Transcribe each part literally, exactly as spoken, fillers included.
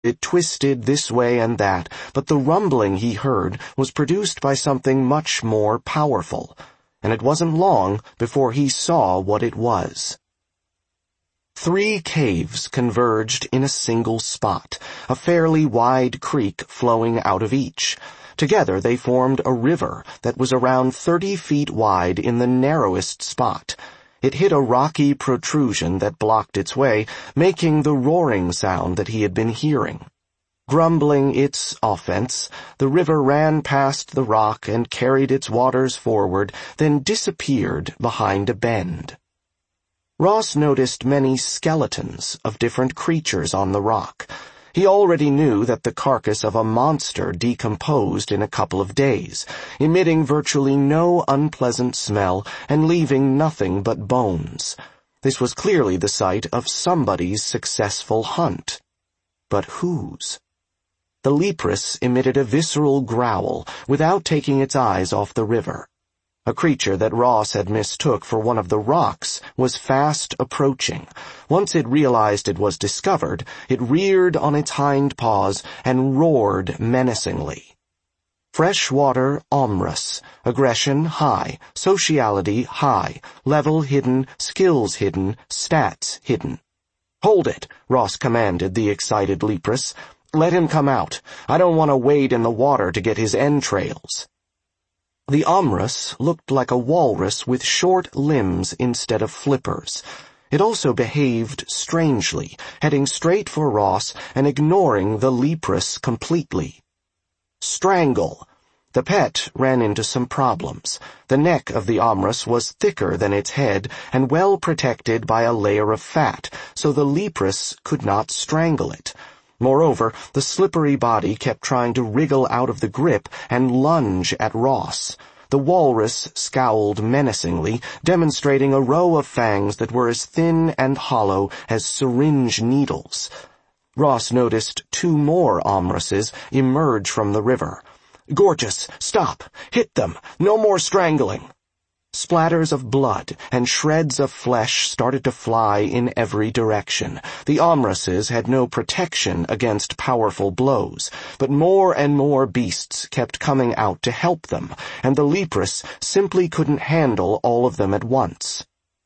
It twisted this way and that, but the rumbling he heard was produced by something much more powerful, and it wasn't long before he saw what it was. Three caves converged in a single spot, a fairly wide creek flowing out of each. Together they formed a river that was around thirty feet wide in the narrowest spot. It hit a rocky protrusion that blocked its way, making the roaring sound that he had been hearing. Grumbling its offense, the river ran past the rock and carried its waters forward, then disappeared behind a bend. Ross noticed many skeletons of different creatures on the rock. He already knew that the carcass of a monster decomposed in a couple of days, emitting virtually no unpleasant smell and leaving nothing but bones. This was clearly the site of somebody's successful hunt. But whose? The Leprous emitted a visceral growl without taking its eyes off the river. A creature that Ross had mistook for one of the rocks was fast approaching. Once it realized it was discovered, it reared on its hind paws and roared menacingly. Freshwater Omrus, aggression high, sociality high, level hidden, skills hidden, stats hidden. "Hold it," Ross commanded the excited Leprous. "Let him come out. I don't want to wade in the water to get his entrails." The Omrus looked like a walrus with short limbs instead of flippers. It also behaved strangely, heading straight for Ross and ignoring the Leprous completely. Strangle. The pet ran into some problems. The neck of the Omrus was thicker than its head and well protected by a layer of fat, so the Leprous could not strangle it. Moreover, the slippery body kept trying to wriggle out of the grip and lunge at Ross. The walrus scowled menacingly, demonstrating a row of fangs that were as thin and hollow as syringe needles. Ross noticed two more Omruses emerge from the river. "Gorgeous, stop! Hit them! No more strangling!" Splatters of blood and shreds of flesh started to fly in every direction. The Omruses had no protection against powerful blows, but more and more beasts kept coming out to help them, and the Leprous simply couldn't handle all of them at once.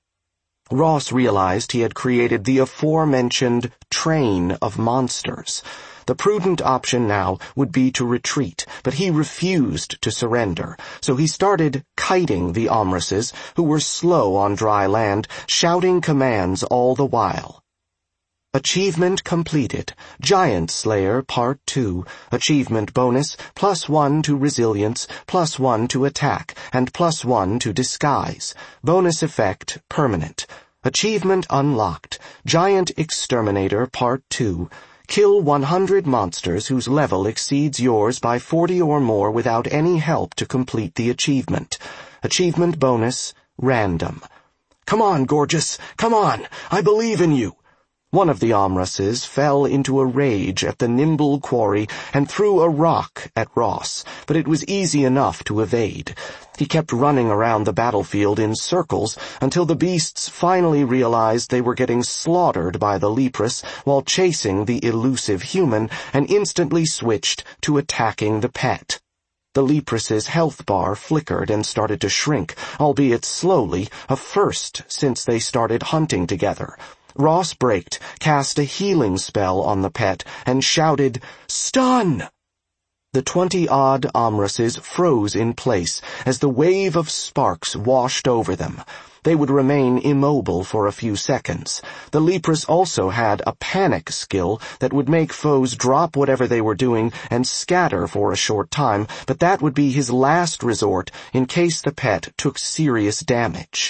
Ross realized he had created the aforementioned train of monsters. The prudent option now would be to retreat, but he refused to surrender, so he started kiting the Omruses, who were slow on dry land, shouting commands all the while. Achievement completed. Giant Slayer Part two. Achievement bonus, plus one to resilience, plus one to attack, and plus one to disguise. Bonus effect permanent. Achievement unlocked. Giant Exterminator Part two. Kill one hundred monsters whose level exceeds yours by forty or more without any help to complete the achievement. Achievement bonus, random. "Come on, Gorgeous, come on, I believe in you." One of the Omruses fell into a rage at the nimble quarry and threw a rock at Ross, but it was easy enough to evade. He kept running around the battlefield in circles until the beasts finally realized they were getting slaughtered by the Leprous while chasing the elusive human and instantly switched to attacking the pet. The Leprous's health bar flickered and started to shrink, albeit slowly, a first since they started hunting together. Ross braked, cast a healing spell on the pet, and shouted, "Stun!" The twenty-odd Omruses froze in place as the wave of sparks washed over them. They would remain immobile for a few seconds. The Leprous also had a panic skill that would make foes drop whatever they were doing and scatter for a short time, but that would be his last resort in case the pet took serious damage.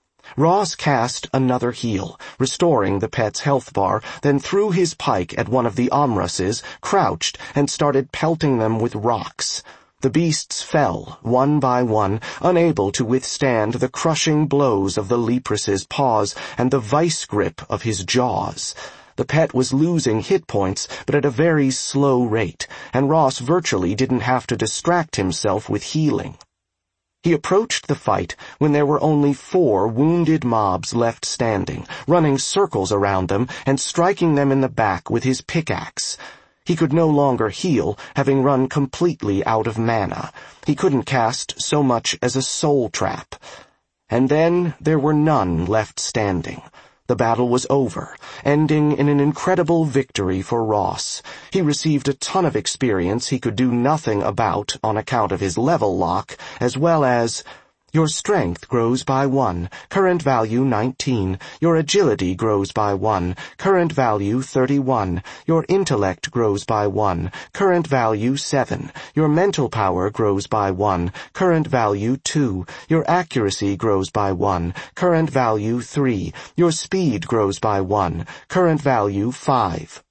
Ross cast another heal, restoring the pet's health bar, then threw his pike at one of the Omruses, crouched, and started pelting them with rocks. The beasts fell, one by one, unable to withstand the crushing blows of the Leprous's paws and the vice grip of his jaws. The pet was losing hit points, but at a very slow rate, and Ross virtually didn't have to distract himself with healing. He approached the fight when there were only four wounded mobs left standing, running circles around them and striking them in the back with his pickaxe. He could no longer heal, having run completely out of mana. He couldn't cast so much as a soul trap. And then there were none left standing. The battle was over, ending in an incredible victory for Ross. He received a ton of experience he could do nothing about on account of his level lock, as well as, your strength grows by one, current value nineteen. Your agility grows by one, current value thirty-one. Your intellect grows by one, current value seven. Your mental power grows by one, current value two. Your accuracy grows by one, current value three. Your speed grows by one, current value five.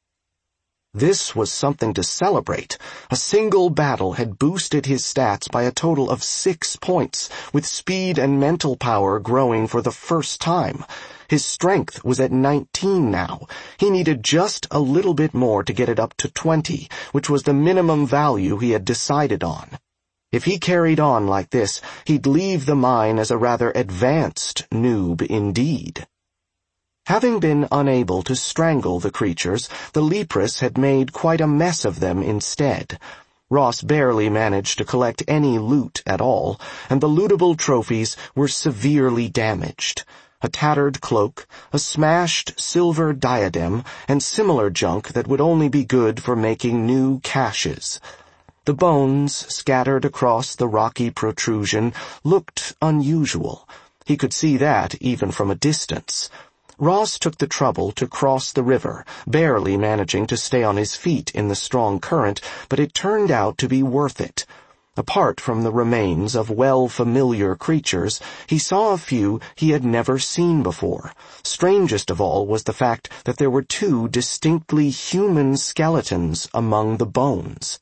This was something to celebrate. A single battle had boosted his stats by a total of six points, with speed and mental power growing for the first time. His strength was at nineteen now. He needed just a little bit more to get it up to twenty, which was the minimum value he had decided on. If he carried on like this, he'd leave the mine as a rather advanced noob indeed. Having been unable to strangle the creatures, the Leprous had made quite a mess of them instead. Ross barely managed to collect any loot at all, and the lootable trophies were severely damaged. A tattered cloak, a smashed silver diadem, and similar junk that would only be good for making new caches. The bones, scattered across the rocky protrusion, looked unusual. He could see that even from a distance. Ross took the trouble to cross the river, barely managing to stay on his feet in the strong current, but it turned out to be worth it. Apart from the remains of well-familiar creatures, he saw a few he had never seen before. Strangest of all was the fact that there were two distinctly human skeletons among the bones.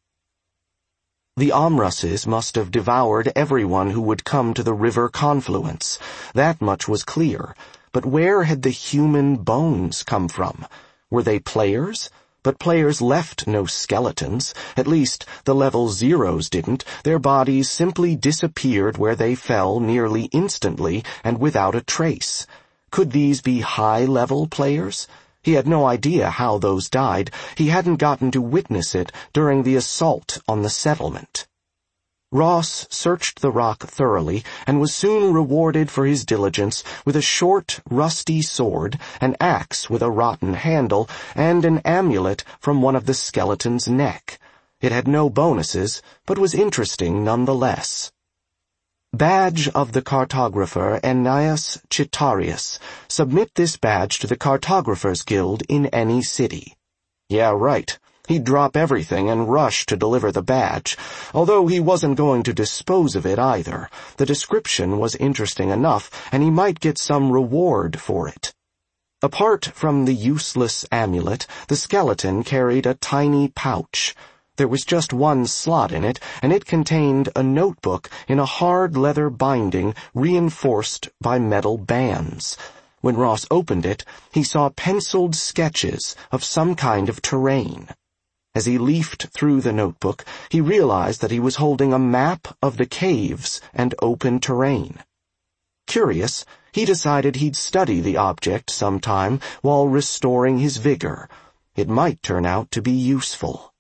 The Amrases must have devoured everyone who would come to the river confluence. That much was clear. But where had the human bones come from? Were they players? But players left no skeletons. At least, the level zeros didn't. Their bodies simply disappeared where they fell nearly instantly and without a trace. Could these be high-level players? He had no idea how those died. He hadn't gotten to witness it during the assault on the settlement. Ross searched the rock thoroughly and was soon rewarded for his diligence with a short, rusty sword, an axe with a rotten handle, and an amulet from one of the skeleton's neck. It had no bonuses, but was interesting nonetheless. Badge of the Cartographer Annius Chitarius. Submit this badge to the Cartographers Guild in any city. Yeah, right. He'd drop everything and rush to deliver the badge, although he wasn't going to dispose of it either. The description was interesting enough, and he might get some reward for it. Apart from the useless amulet, the skeleton carried a tiny pouch. There was just one slot in it, and it contained a notebook in a hard leather binding reinforced by metal bands. When Ross opened it, he saw penciled sketches of some kind of terrain. As he leafed through the notebook, he realized that he was holding a map of the caves and open terrain. Curious, he decided he'd study the object sometime while restoring his vigor. It might turn out to be useful.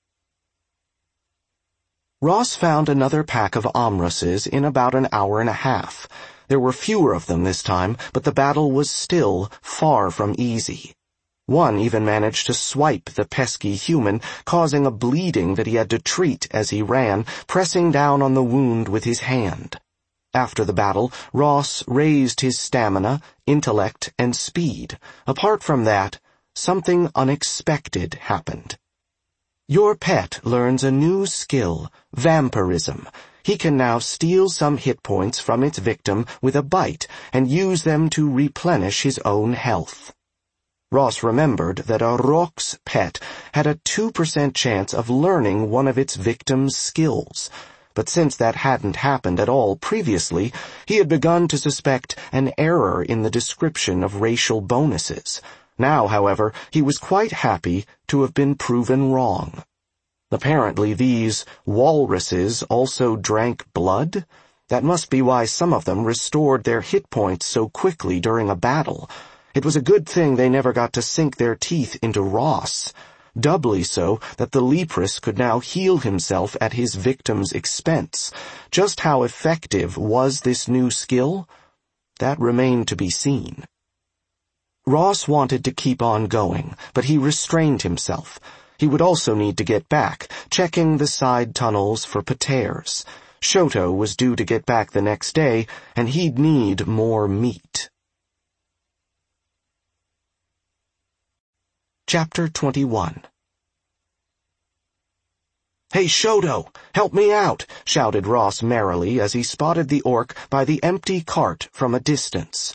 Ross found another pack of Amrases in about an hour and a half. There were fewer of them this time, but the battle was still far from easy. One even managed to swipe the pesky human, causing a bleeding that he had to treat as he ran, pressing down on the wound with his hand. After the battle, Ross raised his stamina, intellect, and speed. Apart from that, something unexpected happened. Your pet learns a new skill, vampirism. He can now steal some hit points from its victim with a bite and use them to replenish his own health. Ross remembered that a Rox pet had a two percent chance of learning one of its victim's skills, but since that hadn't happened at all previously, he had begun to suspect an error in the description of racial bonuses. Now, however, he was quite happy to have been proven wrong. Apparently these walruses also drank blood? That must be why some of them restored their hit points so quickly during a battle. It was a good thing they never got to sink their teeth into Ross. doubly so that the leprous could now heal himself at his victim's expense. Just how effective was this new skill? That remained to be seen. Ross wanted to keep on going, but he restrained himself. He would also need to get back, checking the side tunnels for pateres. Shoto was due to get back the next day, and he'd need more meat. Chapter twenty-one. "Hey, Shoto, help me out," shouted Ross merrily as he spotted the orc by the empty cart from a distance.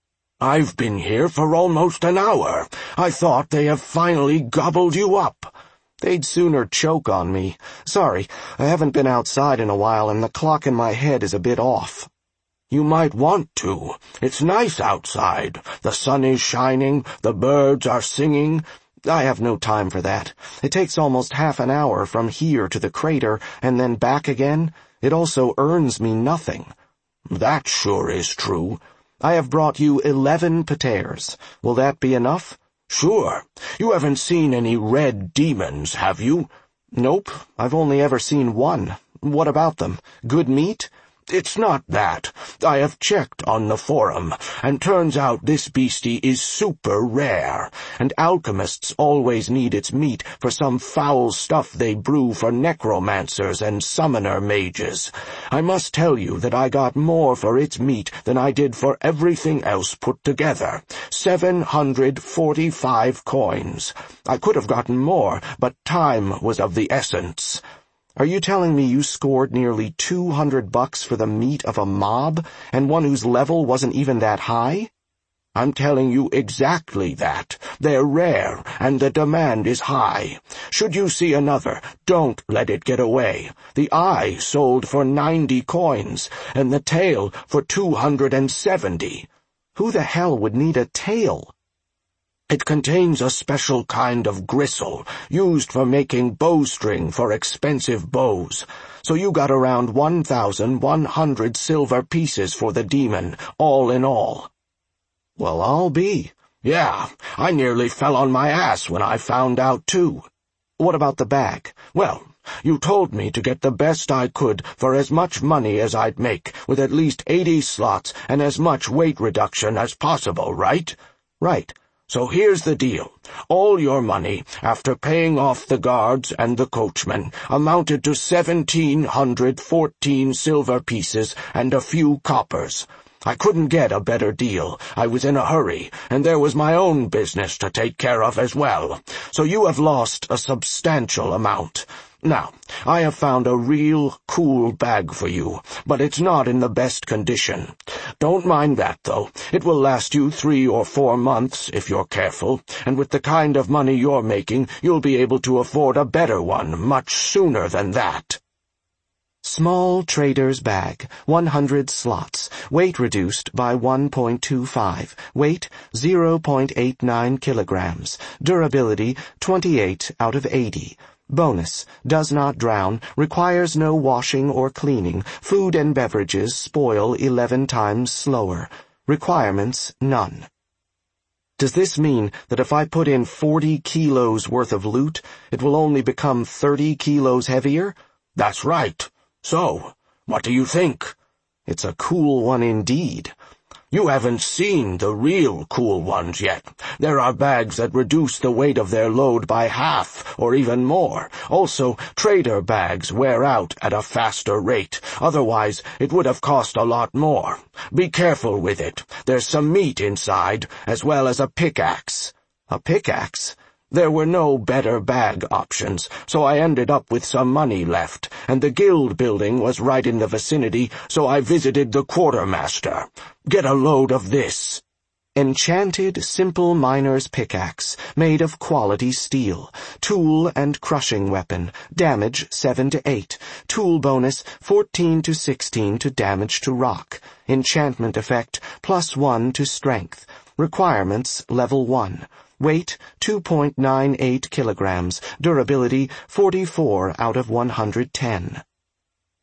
"I've been here for almost an hour. I thought they have finally gobbled you up." "They'd sooner choke on me. Sorry, I haven't been outside in a while and the clock in my head is a bit off." "You might want to. It's nice outside. The sun is shining, the birds are singing." "I have no time for that. It takes almost half an hour from here to the crater and then back again. It also earns me nothing." "That sure is true." "I have brought you eleven pateres. Will that be enough?" "Sure. You haven't seen any red demons, have you?" "Nope. I've only ever seen one. What about them? Good meat?" "It's not that. I have checked on the forum, and turns out this beastie is super rare, and alchemists always need its meat for some foul stuff they brew for necromancers and summoner mages. I must tell you that I got more for its meat than I did for everything else put together. Seven hundred forty-five coins. I could have gotten more, but time was of the essence." "Are you telling me you scored nearly two hundred bucks for the meat of a mob, and one whose level wasn't even that high?" "I'm telling you exactly that. They're rare, and the demand is high. Should you see another, don't let it get away. The eye sold for ninety coins, and the tail for two hundred and seventy. "Who the hell would need a tail?" "It contains a special kind of gristle, used for making bowstring for expensive bows. So you got around one thousand one hundred silver pieces for the demon, all in all." "Well, I'll be." "Yeah, I nearly fell on my ass when I found out, too." "What about the bag?" "Well, you told me to get the best I could for as much money as I'd make, with at least eighty slots and as much weight reduction as possible, right?" "Right. So here's the deal. All your money, after paying off the guards and the coachman, amounted to seventeen hundred fourteen silver pieces and a few coppers. I couldn't get a better deal. I was in a hurry, and there was my own business to take care of as well. So you have lost a substantial amount. Now, I have found a real cool bag for you, but it's not in the best condition. Don't mind that, though. It will last you three or four months, if you're careful, and with the kind of money you're making, you'll be able to afford a better one much sooner than that." Small trader's bag, one hundred slots, weight reduced by one point two five, weight zero point eight nine kilograms, durability twenty-eight out of eighty. Bonus, does not drown, requires no washing or cleaning, food and beverages spoil eleven times slower. Requirements, none. Does this mean that if I put in forty kilos worth of loot, it will only become thirty kilos heavier? "That's right. So, what do you think?" "It's a cool one indeed." "You haven't seen the real cool ones yet. There are bags that reduce the weight of their load by half, or even more. Also, trader bags wear out at a faster rate. Otherwise, it would have cost a lot more. Be careful with it. There's some meat inside, as well as a pickaxe." "A pickaxe?" There were no better bag options, so I ended up with some money left, and the guild building was right in the vicinity, so I visited the quartermaster. Get a load of this. Enchanted simple miner's pickaxe, made of quality steel. Tool and crushing weapon. Damage seven to eight. Tool bonus fourteen to sixteen to damage to rock. Enchantment effect plus one to strength. Requirements level one. Weight two point nine eight kilograms. Durability forty-four out of one hundred ten.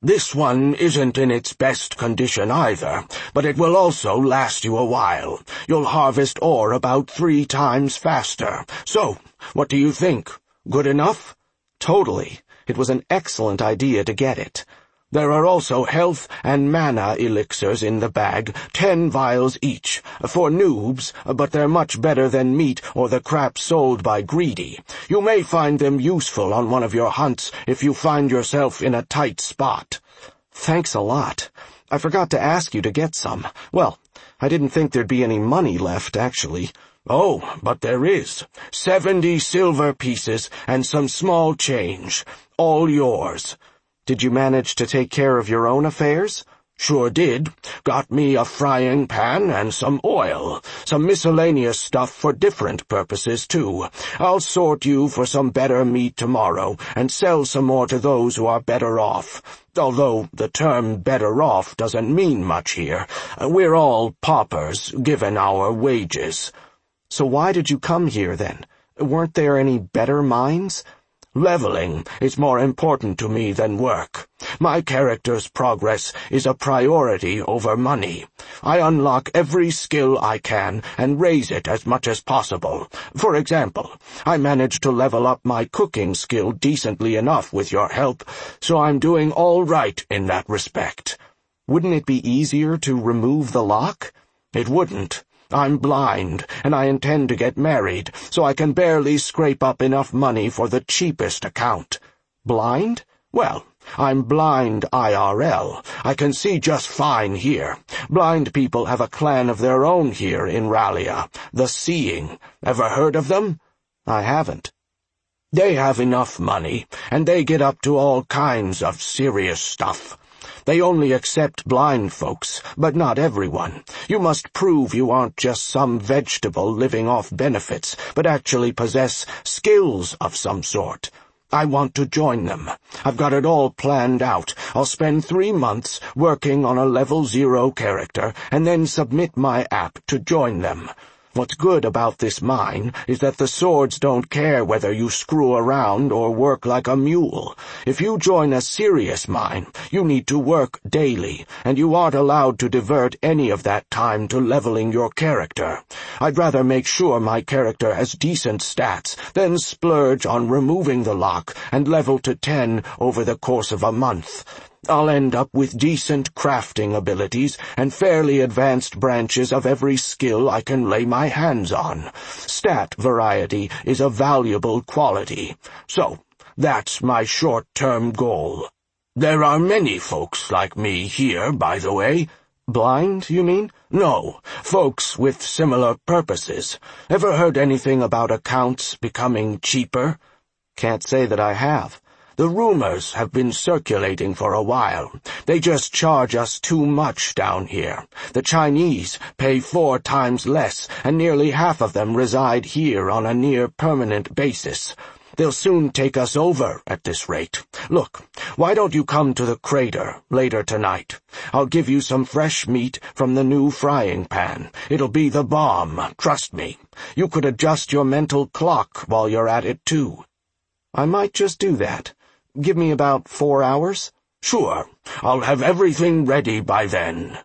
This one isn't in its best condition either, but it will also last you a while. You'll harvest ore about three times faster. So, what do you think? Good enough? Totally. It was an excellent idea to get it. There are also health and mana elixirs in the bag, ten vials each, for noobs, but they're much better than meat or the crap sold by greedy. You may find them useful on one of your hunts if you find yourself in a tight spot. Thanks a lot. I forgot to ask you to get some. Well, I didn't think there'd be any money left, actually. Oh, but there is. Seventy silver pieces and some small change. All yours. Did you manage to take care of your own affairs? Sure did. Got me a frying pan and some oil. Some miscellaneous stuff for different purposes, too. I'll sort you for some better meat tomorrow and sell some more to those who are better off. Although the term better off doesn't mean much here. We're all paupers, given our wages. So why did you come here, then? Weren't there any better mines? Leveling is more important to me than work. My character's progress is a priority over money. I unlock every skill I can and raise it as much as possible. For example, I managed to level up my cooking skill decently enough with your help, so I'm doing all right in that respect. Wouldn't it be easier to remove the lock? It wouldn't. I'm blind, and I intend to get married, so I can barely scrape up enough money for the cheapest account. Blind? Well, I'm blind I R L. I can see just fine here. Blind people have a clan of their own here in Rallia, the Seeing. Ever heard of them? I haven't. They have enough money, and they get up to all kinds of serious stuff. They only accept blind folks, but not everyone. You must prove you aren't just some vegetable living off benefits, but actually possess skills of some sort. I want to join them. I've got it all planned out. I'll spend three months working on a level zero character, and then submit my app to join them. What's good about this mine is that the swords don't care whether you screw around or work like a mule. If you join a serious mine, you need to work daily, and you aren't allowed to divert any of that time to leveling your character. I'd rather make sure my character has decent stats than splurge on removing the lock and level to ten over the course of a month. I'll end up with decent crafting abilities and fairly advanced branches of every skill I can lay my hands on. Stat variety is a valuable quality. So, that's my short-term goal. There are many folks like me here, by the way. Blind, you mean? No, folks with similar purposes. Ever heard anything about accounts becoming cheaper? Can't say that I have. The rumors have been circulating for a while. They just charge us too much down here. The Chinese pay four times less, and nearly half of them reside here on a near-permanent basis. They'll soon take us over at this rate. Look, why don't you come to the crater later tonight? I'll give you some fresh meat from the new frying pan. It'll be the bomb, trust me. You could adjust your mental clock while you're at it, too. I might just do that. Give me about four hours? Sure. I'll have everything ready by then.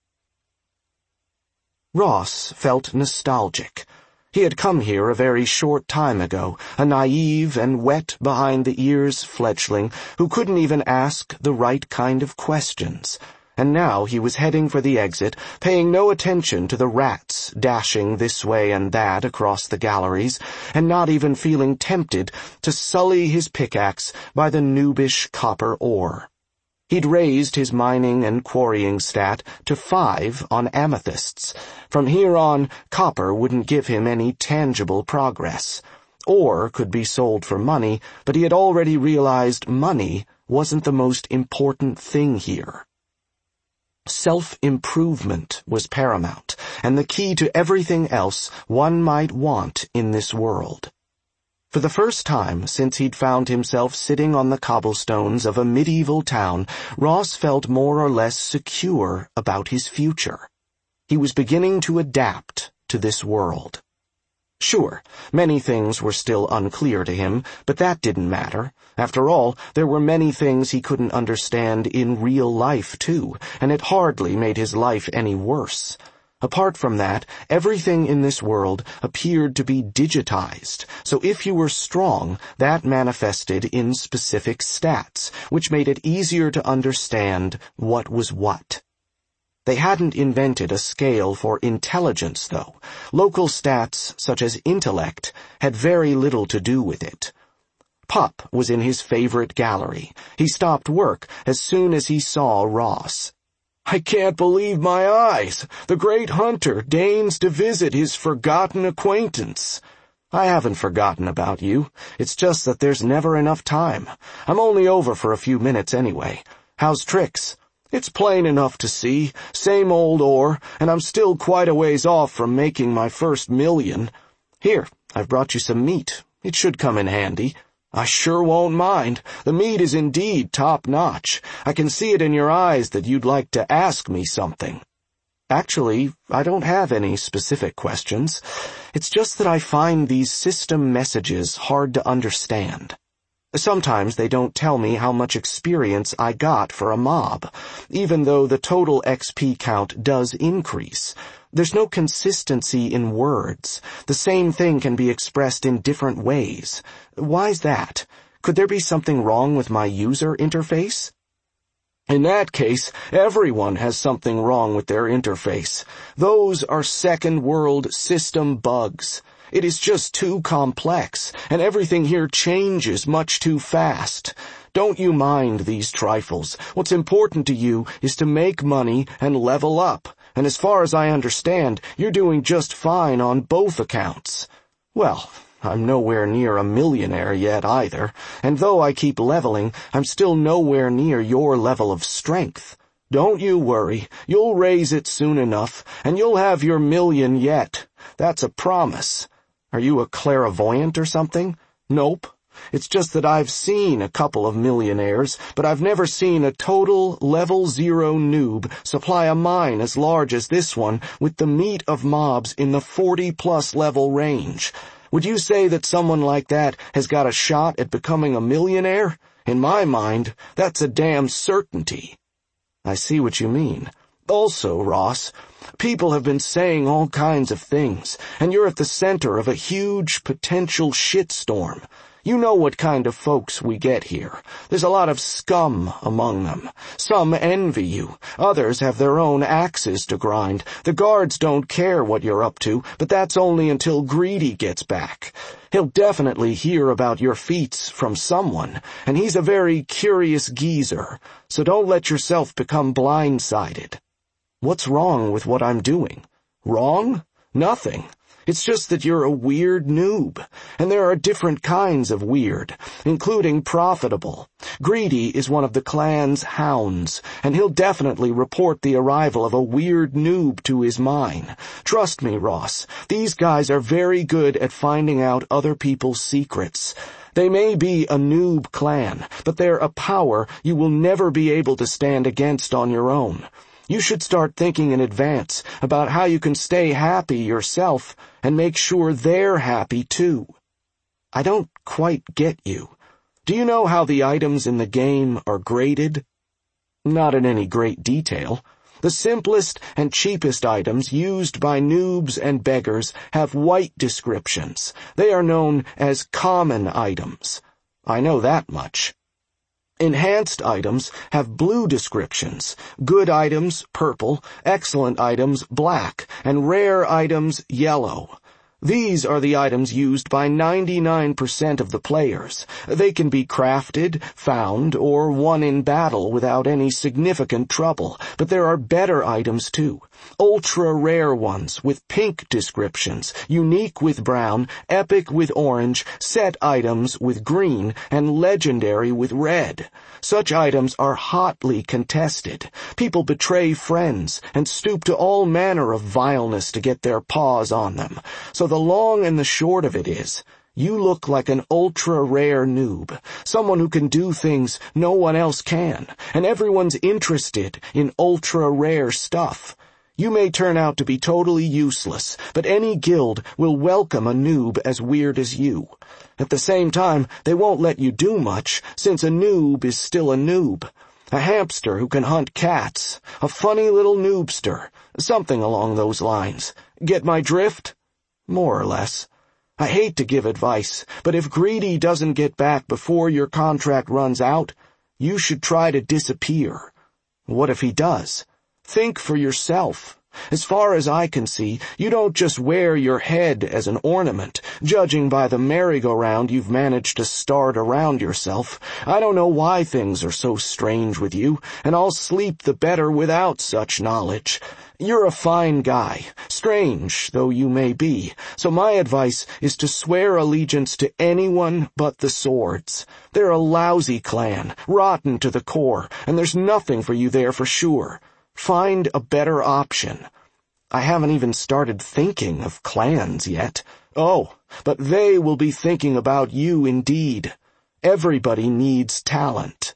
Ross felt nostalgic. He had come here a very short time ago, a naive and wet behind-the-ears fledgling who couldn't even ask the right kind of questions. And now he was heading for the exit, paying no attention to the rats dashing this way and that across the galleries, and not even feeling tempted to sully his pickaxe by the noobish copper ore. He'd raised his mining and quarrying stat to five on amethysts. From here on, copper wouldn't give him any tangible progress. Ore could be sold for money, but he had already realized money wasn't the most important thing here. Self-improvement was paramount, and the key to everything else one might want in this world. For the first time since he'd found himself sitting on the cobblestones of a medieval town, Ross felt more or less secure about his future. He was beginning to adapt to this world. Sure, many things were still unclear to him, but that didn't matter. After all, there were many things he couldn't understand in real life, too, and it hardly made his life any worse. Apart from that, everything in this world appeared to be digitized, so if you were strong, that manifested in specific stats, which made it easier to understand what was what. They hadn't invented a scale for intelligence, though. Local stats, such as intellect, had very little to do with it. Pup was in his favorite gallery. He stopped work as soon as he saw Ross. "I can't believe my eyes. The great hunter deigns to visit his forgotten acquaintance." "I haven't forgotten about you. It's just that there's never enough time. I'm only over for a few minutes anyway. How's Trix?" "It's plain enough to see. Same old ore, and I'm still quite a ways off from making my first million." "Here, I've brought you some meat. It should come in handy." "I sure won't mind. The meat is indeed top-notch. I can see it in your eyes that you'd like to ask me something." "Actually, I don't have any specific questions. It's just that I find these system messages hard to understand. Sometimes they don't tell me how much experience I got for a mob, even though the total X P count does increase. There's no consistency in words. The same thing can be expressed in different ways. Why's that? Could there be something wrong with my user interface?" "In that case, everyone has something wrong with their interface. Those are second-world system bugs. It is just too complex, and everything here changes much too fast. Don't you mind these trifles. What's important to you is to make money and level up, and as far as I understand, you're doing just fine on both accounts." "Well, I'm nowhere near a millionaire yet either, and though I keep leveling, I'm still nowhere near your level of strength." "Don't you worry. You'll raise it soon enough, and you'll have your million yet. That's a promise." "Are you a clairvoyant or something?" "Nope. It's just that I've seen a couple of millionaires, but I've never seen a total level zero noob supply a mine as large as this one with the meat of mobs in the forty-plus level range. Would you say that someone like that has got a shot at becoming a millionaire? In my mind, that's a damn certainty." "I see what you mean." "Also, Ross, people have been saying all kinds of things, and you're at the center of a huge potential shitstorm. You know what kind of folks we get here. There's a lot of scum among them. Some envy you. Others have their own axes to grind. The guards don't care what you're up to, but that's only until Greedy gets back. He'll definitely hear about your feats from someone, and he's a very curious geezer, so don't let yourself become blindsided." "What's wrong with what I'm doing?" "Wrong? Nothing. It's just that you're a weird noob, and there are different kinds of weird, including profitable. Greedy is one of the clan's hounds, and he'll definitely report the arrival of a weird noob to his mine. Trust me, Ross, these guys are very good at finding out other people's secrets. They may be a noob clan, but they're a power you will never be able to stand against on your own. You should start thinking in advance about how you can stay happy yourself and make sure they're happy too." "I don't quite get you. Do you know how the items in the game are graded?" "Not in any great detail." "The simplest and cheapest items used by noobs and beggars have white descriptions. They are known as common items." "I know that much." Enhanced items have blue descriptions, good items purple, excellent items black, and rare items yellow. These are the items used by ninety-nine percent of the players. They can be crafted, found, or won in battle without any significant trouble, but there are better items too. Ultra-rare ones with pink descriptions, unique with brown, epic with orange, set items with green, and legendary with red. Such items are hotly contested. People betray friends and stoop to all manner of vileness to get their paws on them. So the long and the short of it is, you look like an ultra-rare noob, someone who can do things no one else can, and everyone's interested in ultra-rare stuff. You may turn out to be totally useless, but any guild will welcome a noob as weird as you. At the same time, they won't let you do much, since a noob is still a noob. A hamster who can hunt cats. A funny little noobster. Something along those lines. Get my drift? More or less. I hate to give advice, but if Greedy doesn't get back before your contract runs out, you should try to disappear. What if he does? Think for yourself. As far as I can see, you don't just wear your head as an ornament, judging by the merry-go-round you've managed to start around yourself. I don't know why things are so strange with you, and I'll sleep the better without such knowledge. You're a fine guy, strange though you may be, so my advice is to swear allegiance to anyone but the Swords. They're a lousy clan, rotten to the core, and there's nothing for you there for sure. Find a better option. I haven't even started thinking of clans yet. Oh, but they will be thinking about you indeed. Everybody needs talent.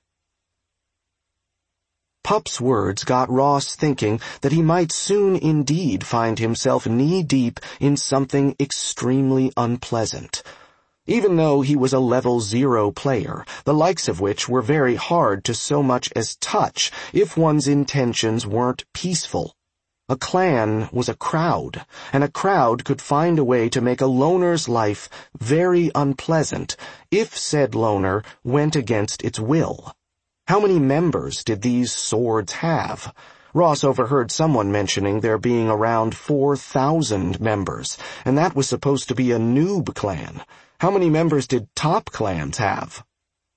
Pup's words got Ross thinking that he might soon indeed find himself knee-deep in something extremely unpleasant. Even though he was a level zero player, the likes of which were very hard to so much as touch if one's intentions weren't peaceful. A clan was a crowd, and a crowd could find a way to make a loner's life very unpleasant if said loner went against its will. How many members did these Swords have? Ross overheard someone mentioning there being around four thousand members, and that was supposed to be a noob clan. How many members did top clans have?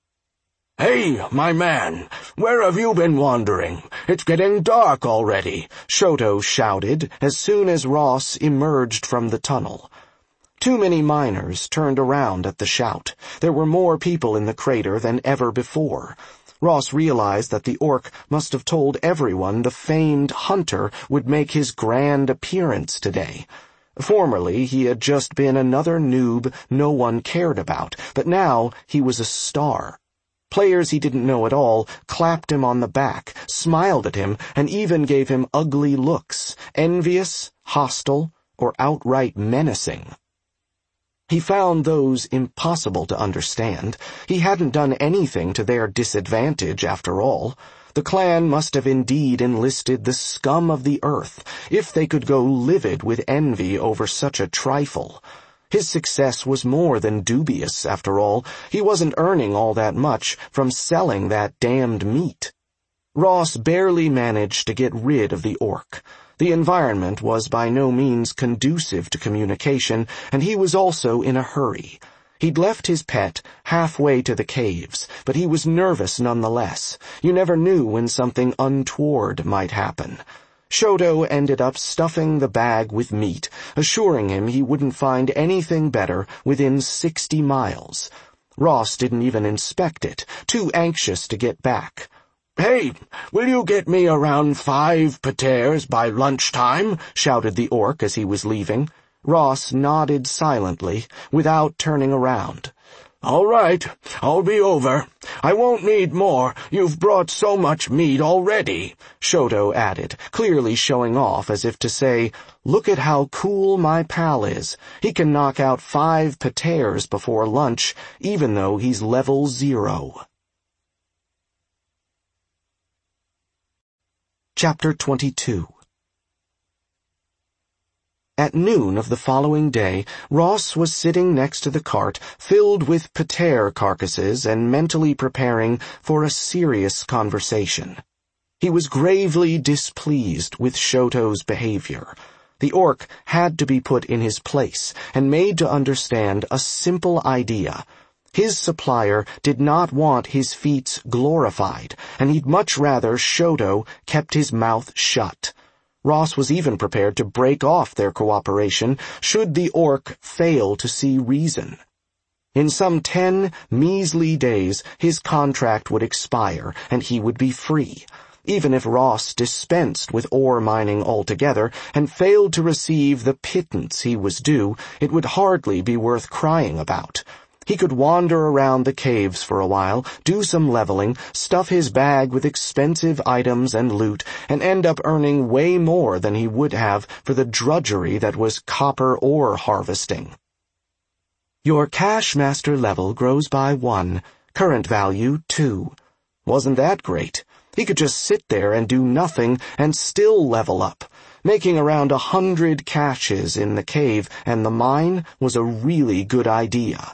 "Hey, my man, where have you been wandering? It's getting dark already," Shoto shouted as soon as Ross emerged from the tunnel. Too many miners turned around at the shout. There were more people in the crater than ever before. Ross realized that the orc must have told everyone the famed hunter would make his grand appearance today. Formerly, he had just been another noob no one cared about, but now he was a star. Players he didn't know at all clapped him on the back, smiled at him, and even gave him ugly looks, envious, hostile, or outright menacing. He found those impossible to understand. He hadn't done anything to their disadvantage, after all. The clan must have indeed enlisted the scum of the earth, if they could go livid with envy over such a trifle. His success was more than dubious, after all. He wasn't earning all that much from selling that damned meat. Ross barely managed to get rid of the orc. The environment was by no means conducive to communication, and he was also in a hurry. He'd left his pet halfway to the caves, but he was nervous nonetheless. You never knew when something untoward might happen. Shoto ended up stuffing the bag with meat, assuring him he wouldn't find anything better within sixty miles. Ross didn't even inspect it, too anxious to get back. "Hey, will you get me around five paters by lunchtime?" shouted the orc as he was leaving. Ross nodded silently, without turning around. "All right, I'll be over. I won't need more. You've brought so much meat already," Shoto added, clearly showing off as if to say, "Look at how cool my pal is. He can knock out five paters before lunch, even though he's level zero." Chapter twenty-two. At noon of the following day, Ross was sitting next to the cart filled with pater carcasses and mentally preparing for a serious conversation. He was gravely displeased with Shoto's behavior. The orc had to be put in his place and made to understand a simple idea. His supplier did not want his feats glorified, and he'd much rather Shoto kept his mouth shut. Ross was even prepared to break off their cooperation should the orc fail to see reason. In some ten measly days, his contract would expire, and he would be free. Even if Ross dispensed with ore mining altogether and failed to receive the pittance he was due, it would hardly be worth crying about. He could wander around the caves for a while, do some leveling, stuff his bag with expensive items and loot, and end up earning way more than he would have for the drudgery that was copper ore harvesting. Your Cache Master level grows by one, current value two. Wasn't that great? He could just sit there and do nothing and still level up. Making around a hundred caches in the cave and the mine was a really good idea.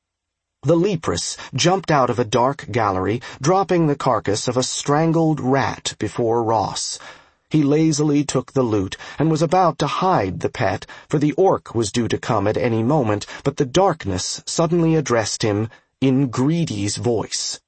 The Leprous jumped out of a dark gallery, dropping the carcass of a strangled rat before Ross. He lazily took the loot and was about to hide the pet, for the orc was due to come at any moment, but the darkness suddenly addressed him in Greedy's voice.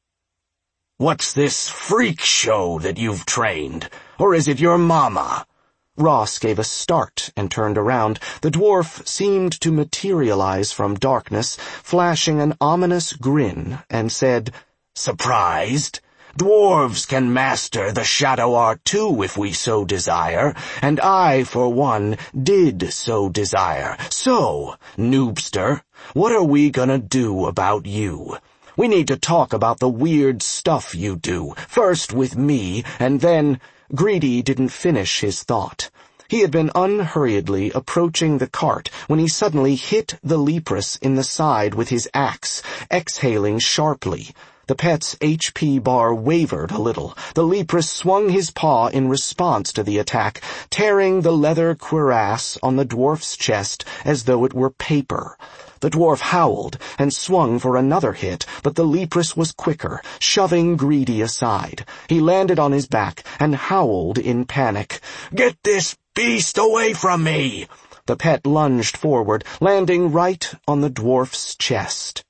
"What's this freak show that you've trained? Or is it your mama?" Ross gave a start and turned around. The dwarf seemed to materialize from darkness, flashing an ominous grin, and said, "Surprised? Dwarves can master the shadow art too if we so desire, and I, for one, did so desire. So, noobster, what are we gonna do about you? We need to talk about the weird stuff you do, first with me, and then—" Greedy didn't finish his thought. He had been unhurriedly approaching the cart when he suddenly hit the Leprous in the side with his axe, exhaling sharply. The pet's H P bar wavered a little. The Leprous swung his paw in response to the attack, tearing the leather cuirass on the dwarf's chest as though it were paper. The dwarf howled and swung for another hit, but the Leprous was quicker, shoving Greedy aside. He landed on his back and howled in panic. "Get this beast away from me!" The pet lunged forward, landing right on the dwarf's chest.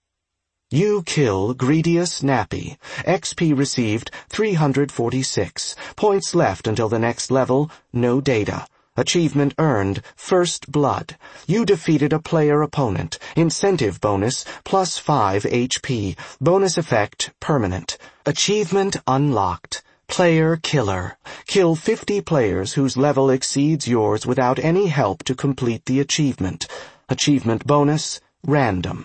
You kill Greedius Nappy. X P received three hundred forty-six. Points left until the next level, no data. Achievement earned, First Blood. You defeated a player opponent. Incentive bonus, plus five H P. Bonus effect, permanent. Achievement unlocked. Player Killer. Kill fifty players whose level exceeds yours without any help to complete the achievement. Achievement bonus, random.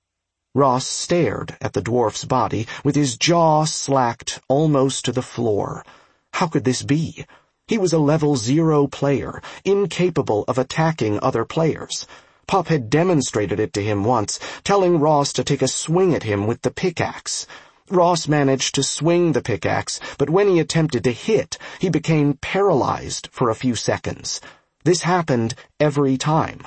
Ross stared at the dwarf's body with his jaw slacked almost to the floor. How could this be? He was a level zero player, incapable of attacking other players. Pop had demonstrated it to him once, telling Ross to take a swing at him with the pickaxe. Ross managed to swing the pickaxe, but when he attempted to hit, he became paralyzed for a few seconds. This happened every time.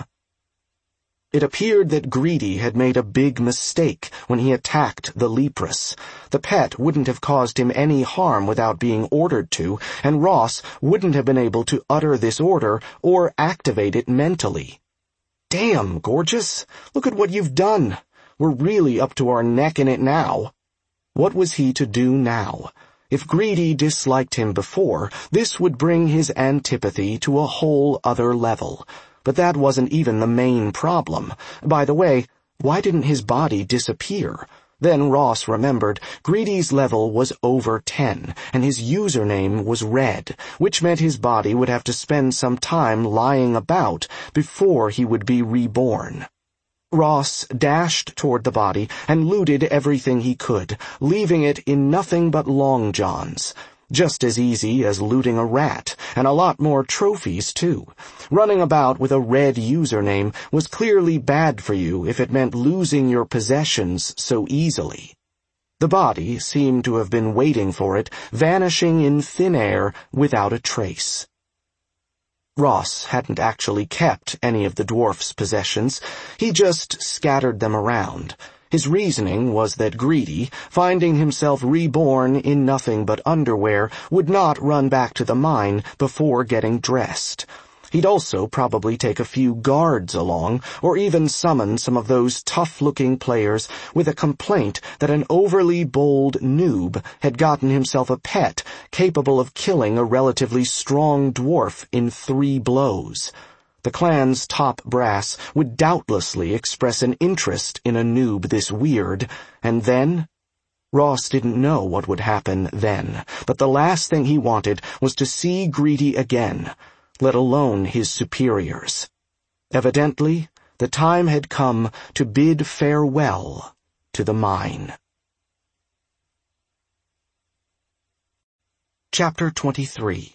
It appeared that Greedy had made a big mistake when he attacked the Leprous. The pet wouldn't have caused him any harm without being ordered to, and Ross wouldn't have been able to utter this order or activate it mentally. Damn, Gorgeous, look at what you've done. We're really up to our neck in it now. What was he to do now? If Greedy disliked him before, this would bring his antipathy to a whole other level. But that wasn't even the main problem. By the way, why didn't his body disappear? Then Ross remembered Greedy's level was over ten, and his username was red, which meant his body would have to spend some time lying about before he would be reborn. Ross dashed toward the body and looted everything he could, leaving it in nothing but long johns. Just as easy as looting a rat, and a lot more trophies, too. Running about with a red username was clearly bad for you if it meant losing your possessions so easily. The body seemed to have been waiting for it, vanishing in thin air without a trace. Ross hadn't actually kept any of the dwarf's possessions. He just scattered them around. His reasoning was that Greedy, finding himself reborn in nothing but underwear, would not run back to the mine before getting dressed. He'd also probably take a few guards along, or even summon some of those tough-looking players with a complaint that an overly bold noob had gotten himself a pet capable of killing a relatively strong dwarf in three blows. The clan's top brass would doubtlessly express an interest in a noob this weird, and then? Ross didn't know what would happen then, but the last thing he wanted was to see Greedy again, let alone his superiors. Evidently, the time had come to bid farewell to the mine. Chapter twenty-three.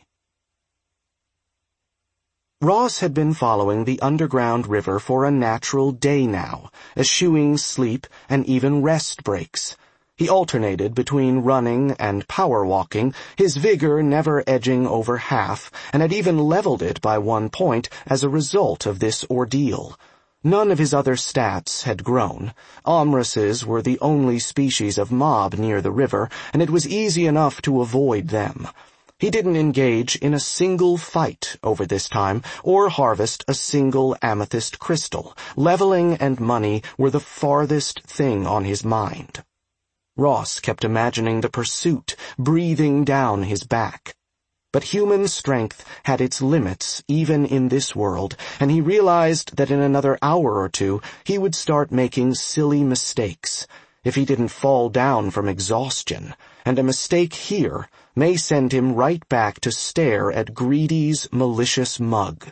Ross had been following the underground river for a natural day now, eschewing sleep and even rest breaks. He alternated between running and power walking, his vigor never edging over half, and had even leveled it by one point as a result of this ordeal. None of his other stats had grown. Omruses were the only species of mob near the river, and it was easy enough to avoid them. He didn't engage in a single fight over this time, or harvest a single amethyst crystal. Leveling and money were the farthest thing on his mind. Ross kept imagining the pursuit breathing down his back. But human strength had its limits even in this world, and he realized that in another hour or two he would start making silly mistakes, if he didn't fall down from exhaustion, and a mistake here may send him right back to stare at Greedy's malicious mug.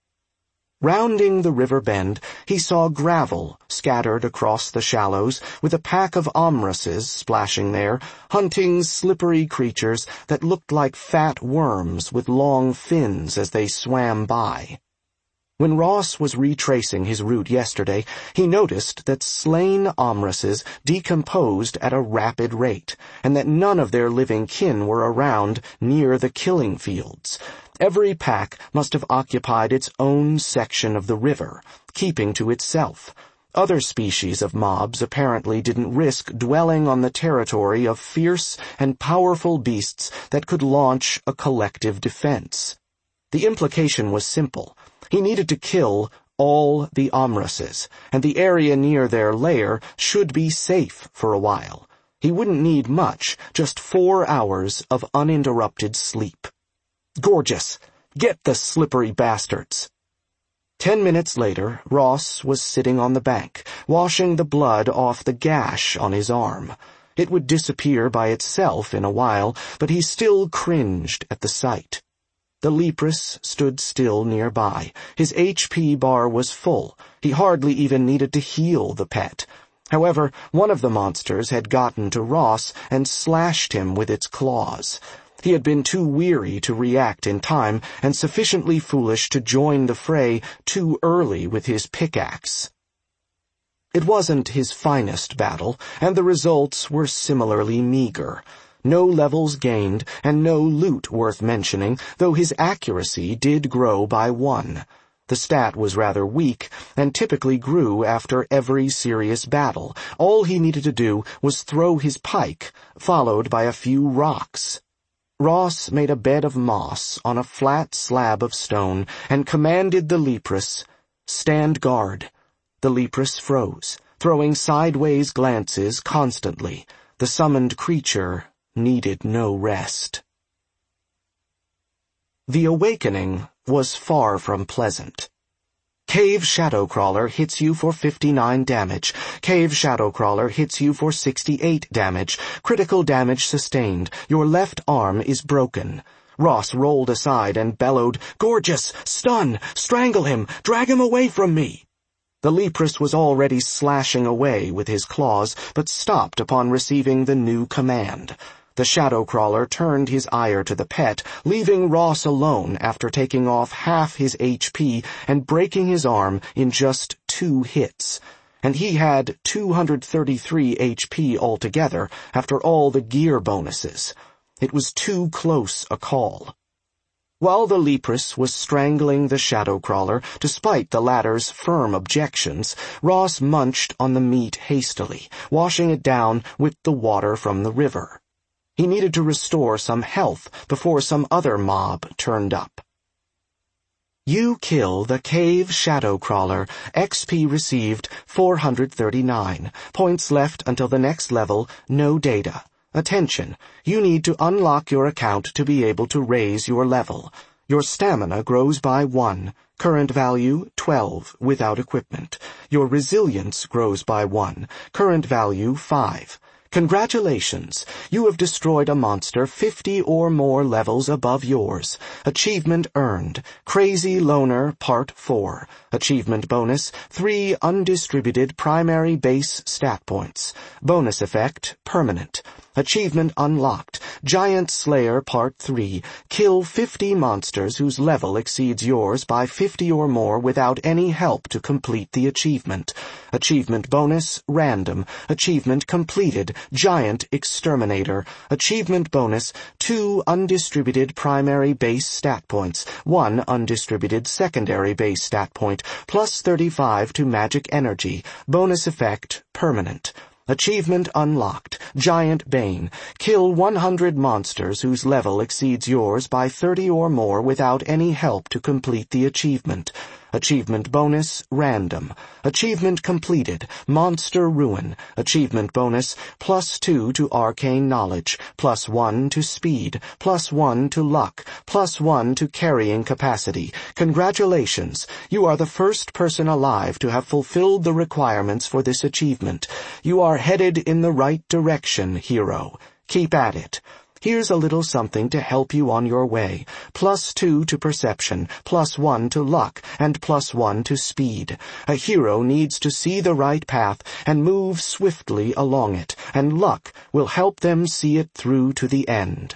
Rounding the river bend, he saw gravel scattered across the shallows, with a pack of omruses splashing there, hunting slippery creatures that looked like fat worms with long fins as they swam by. When Ross was retracing his route yesterday, he noticed that slain omruses decomposed at a rapid rate, and that none of their living kin were around near the killing fields. Every pack must have occupied its own section of the river, keeping to itself. Other species of mobs apparently didn't risk dwelling on the territory of fierce and powerful beasts that could launch a collective defense. The implication was simple. He needed to kill all the omruses, and the area near their lair should be safe for a while. He wouldn't need much, just four hours of uninterrupted sleep. Gorgeous! Get the slippery bastards! Ten minutes later, Ross was sitting on the bank, washing the blood off the gash on his arm. It would disappear by itself in a while, but he still cringed at the sight. The Lepris stood still nearby. His H P bar was full. He hardly even needed to heal the pet. However, one of the monsters had gotten to Ross and slashed him with its claws. He had been too weary to react in time, and sufficiently foolish to join the fray too early with his pickaxe. It wasn't his finest battle, and the results were similarly meager. No levels gained, and no loot worth mentioning, though his accuracy did grow by one. The stat was rather weak, and typically grew after every serious battle. All he needed to do was throw his pike, followed by a few rocks. Ross made a bed of moss on a flat slab of stone and commanded the Lepris, "Stand guard." The Lepris froze, throwing sideways glances constantly. The summoned creature needed no rest. The awakening was far from pleasant. Cave Shadowcrawler hits you for fifty-nine damage. Cave Shadowcrawler hits you for sixty-eight damage. Critical damage sustained. Your left arm is broken. Ross rolled aside and bellowed, "Gorgeous! Stun! Strangle him! Drag him away from me!" The Lepris was already slashing away with his claws, but stopped upon receiving the new command. The Shadowcrawler turned his ire to the pet, leaving Ross alone after taking off half his H P and breaking his arm in just two hits. And he had two hundred thirty-three H P altogether after all the gear bonuses. It was too close a call. While the Lepris was strangling the Shadowcrawler, despite the latter's firm objections, Ross munched on the meat hastily, washing it down with the water from the river. He needed to restore some health before some other mob turned up. You kill the Cave Shadowcrawler. X P received four hundred thirty-nine. Points left until the next level, no data. Attention, you need to unlock your account to be able to raise your level. Your stamina grows by one. Current value, twelve, without equipment. Your resilience grows by one. Current value, five. Congratulations! You have destroyed a monster fifty or more levels above yours. Achievement earned. Crazy Loner Part four. Achievement bonus, three undistributed primary base stat points. Bonus effect, permanent. Achievement unlocked. Giant Slayer Part three. Kill fifty monsters whose level exceeds yours by fifty or more without any help to complete the achievement. Achievement bonus, random. Achievement completed. Giant Exterminator. Achievement bonus, two undistributed primary base stat points, one undistributed secondary base stat point, plus thirty-five to magic energy. Bonus effect, permanent. Achievement unlocked. Giant Bane. Kill one hundred monsters whose level exceeds yours by thirty or more without any help to complete the achievement. Achievement bonus, random. Achievement completed. Monster Ruin. Achievement bonus, plus two to arcane knowledge, plus one to speed, plus one to luck, plus one to carrying capacity. Congratulations! You are the first person alive to have fulfilled the requirements for this achievement. You are headed in the right direction, hero. Keep at it. Here's a little something to help you on your way. Plus two to perception, plus one to luck, and plus one to speed. A hero needs to see the right path and move swiftly along it, and luck will help them see it through to the end.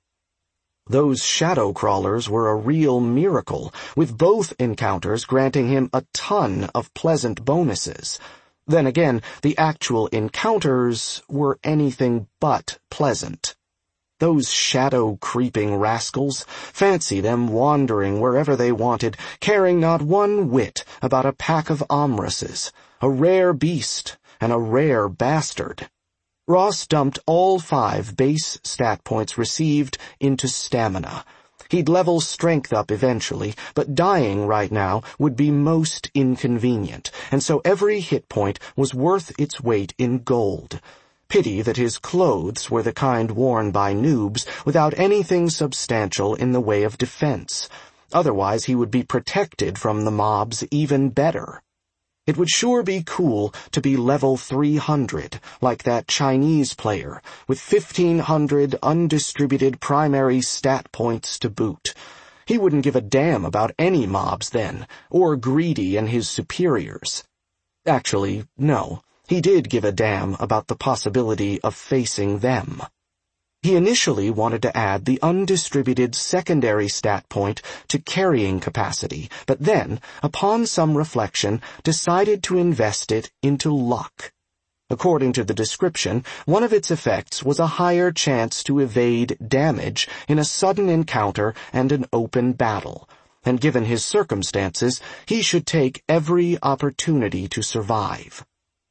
Those shadow crawlers were a real miracle, with both encounters granting him a ton of pleasant bonuses. Then again, the actual encounters were anything but pleasant. Those shadow-creeping rascals, fancy them wandering wherever they wanted, caring not one whit about a pack of omresses, a rare beast, and a rare bastard. Ross dumped all five base stat points received into stamina. He'd level strength up eventually, but dying right now would be most inconvenient, and so every hit point was worth its weight in gold. Pity that his clothes were the kind worn by noobs without anything substantial in the way of defense. Otherwise he would be protected from the mobs even better. It would sure be cool to be level three hundred, like that Chinese player, with fifteen hundred undistributed primary stat points to boot. He wouldn't give a damn about any mobs then, or Greedy and his superiors. Actually, no. He did give a damn about the possibility of facing them. He initially wanted to add the undistributed secondary stat point to carrying capacity, but then, upon some reflection, decided to invest it into luck. According to the description, one of its effects was a higher chance to evade damage in a sudden encounter and an open battle, and given his circumstances, he should take every opportunity to survive.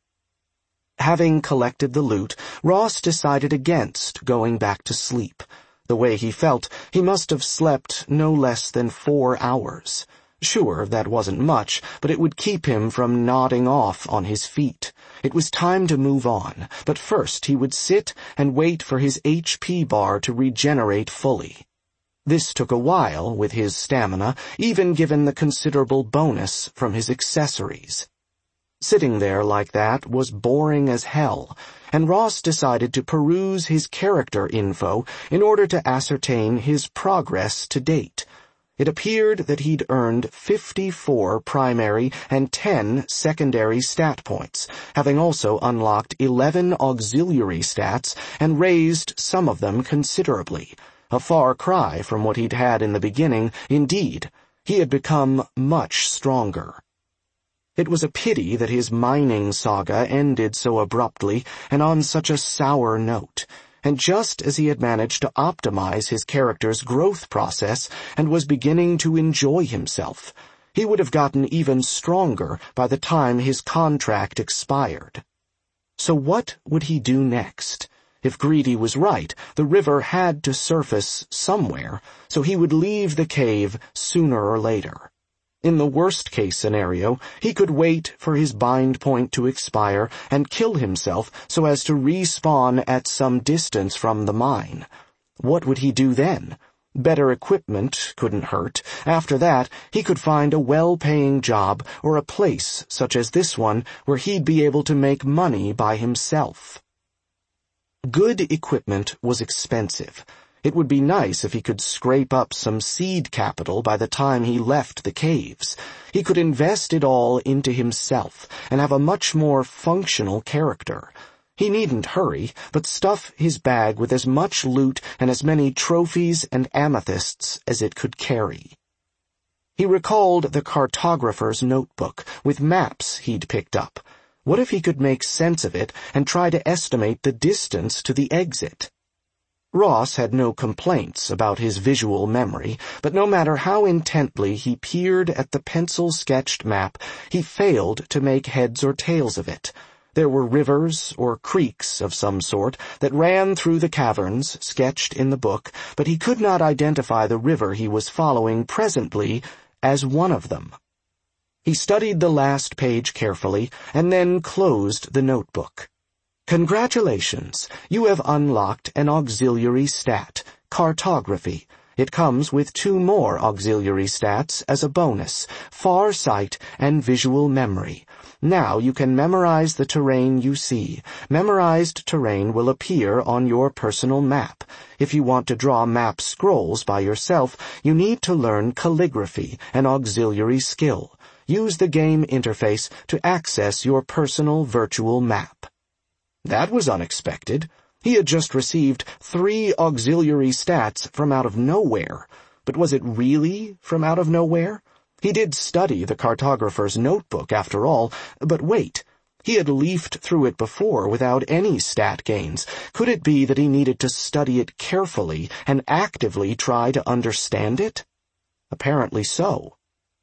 Having collected the loot, Ross decided against going back to sleep. The way he felt, he must have slept no less than four hours. Sure, that wasn't much, but it would keep him from nodding off on his feet. It was time to move on, but first he would sit and wait for his H P bar to regenerate fully. This took a while with his stamina, even given the considerable bonus from his accessories. Sitting there like that was boring as hell, and Ross decided to peruse his character info in order to ascertain his progress to date. It appeared that he'd earned fifty-four primary and ten secondary stat points, having also unlocked eleven auxiliary stats and raised some of them considerably. A far cry from what he'd had in the beginning, indeed. He had become much stronger. It was a pity that his mining saga ended so abruptly and on such a sour note, and just as he had managed to optimize his character's growth process and was beginning to enjoy himself, he would have gotten even stronger by the time his contract expired. So what would he do next? If Greedy was right, the river had to surface somewhere, so he would leave the cave sooner or later. In the worst-case scenario, he could wait for his bind point to expire and kill himself so as to respawn at some distance from the mine. What would he do then? Better equipment couldn't hurt. After that, he could find a well-paying job or a place such as this one where he'd be able to make money by himself. Good equipment was expensive. It would be nice if he could scrape up some seed capital by the time he left the caves. He could invest it all into himself and have a much more functional character. He needn't hurry, but stuff his bag with as much loot and as many trophies and amethysts as it could carry. He recalled the cartographer's notebook with maps he'd picked up. What if he could make sense of it and try to estimate the distance to the exit? Ross had no complaints about his visual memory, but no matter how intently he peered at the pencil-sketched map, he failed to make heads or tails of it. There were rivers or creeks of some sort that ran through the caverns sketched in the book, but he could not identify the river he was following presently as one of them. He studied the last page carefully and then closed the notebook. Congratulations, you have unlocked an auxiliary stat, cartography. It comes with two more auxiliary stats as a bonus, farsight and visual memory. Now you can memorize the terrain you see. Memorized terrain will appear on your personal map. If you want to draw map scrolls by yourself, you need to learn calligraphy, an auxiliary skill. Use the game interface to access your personal virtual map. That was unexpected. He had just received three auxiliary stats from out of nowhere. But was it really from out of nowhere? He did study the cartographer's notebook, after all, but wait. He had leafed through it before without any stat gains. Could it be that he needed to study it carefully and actively try to understand it? Apparently so.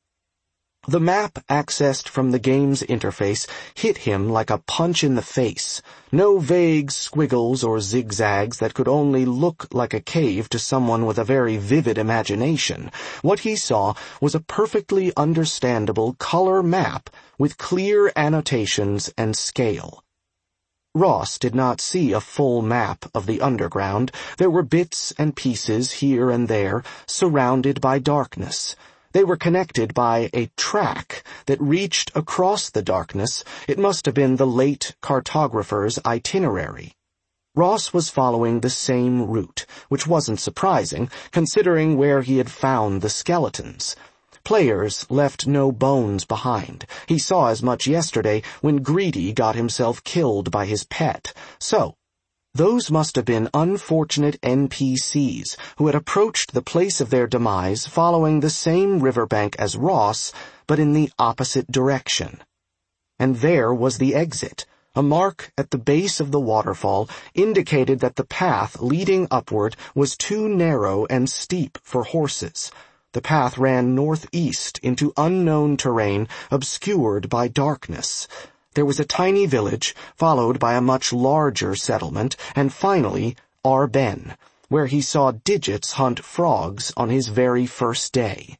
The map accessed from the game's interface hit him like a punch in the face. No vague squiggles or zigzags that could only look like a cave to someone with a very vivid imagination. What he saw was a perfectly understandable color map with clear annotations and scale. Ross did not see a full map of the underground. There were bits and pieces here and there, surrounded by darkness. They were connected by a track that reached across the darkness. It must have been the late cartographer's itinerary. Ross was following the same route, which wasn't surprising, considering where he had found the skeletons. Players left no bones behind. He saw as much yesterday when Greedy got himself killed by his pet. So, those must have been unfortunate N P Cs who had approached the place of their demise following the same riverbank as Ross, but in the opposite direction. And there was the exit. A mark at the base of the waterfall indicated that the path leading upward was too narrow and steep for horses. The path ran northeast into unknown terrain obscured by darkness. There was a tiny village, followed by a much larger settlement, and finally, Ar-Ben, where he saw Digits hunt frogs on his very first day.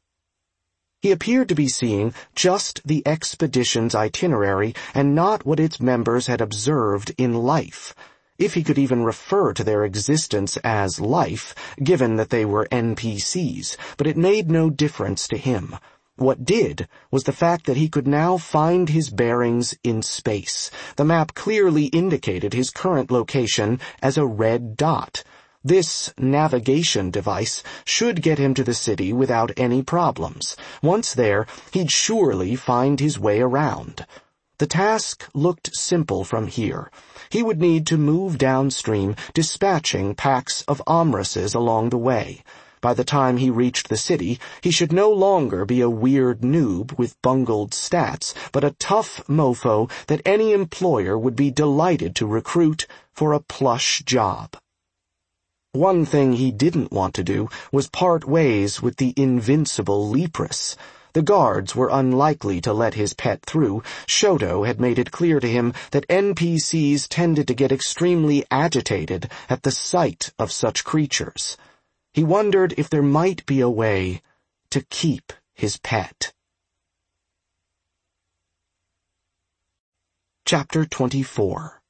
He appeared to be seeing just the expedition's itinerary and not what its members had observed in life, if he could even refer to their existence as life, given that they were N P Cs, but it made no difference to him. What did was the fact that he could now find his bearings in space. The map clearly indicated his current location as a red dot. This navigation device should get him to the city without any problems. Once there, he'd surely find his way around. The task looked simple from here. He would need to move downstream, dispatching packs of omrises along the way. By the time he reached the city, he should no longer be a weird noob with bungled stats, but a tough mofo that any employer would be delighted to recruit for a plush job. One thing he didn't want to do was part ways with the invincible Lepris. The guards were unlikely to let his pet through. Shoto had made it clear to him that N P Cs tended to get extremely agitated at the sight of such creatures. He wondered if there might be a way to keep his pet. Chapter twenty-four.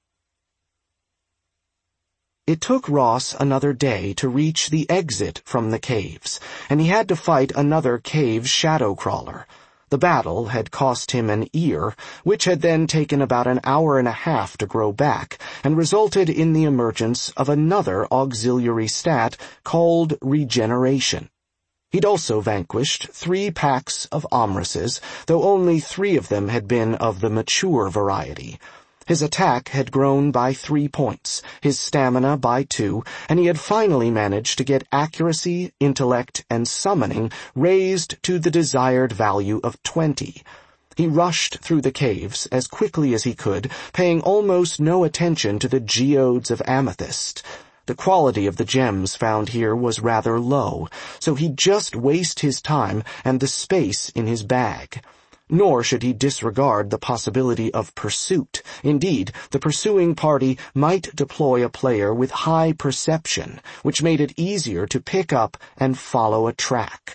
It took Ross another day to reach the exit from the caves, and he had to fight another cave shadow crawler. The battle had cost him an ear, which had then taken about an hour and a half to grow back, and resulted in the emergence of another auxiliary stat called regeneration. He'd also vanquished three packs of omrises, though only three of them had been of the mature variety. His attack had grown by three points, his stamina by two, and he had finally managed to get accuracy, intellect, and summoning raised to the desired value of twenty. He rushed through the caves as quickly as he could, paying almost no attention to the geodes of amethyst. The quality of the gems found here was rather low, so he'd just waste his time and the space in his bag. Nor should he disregard the possibility of pursuit. Indeed, the pursuing party might deploy a player with high perception, which made it easier to pick up and follow a track.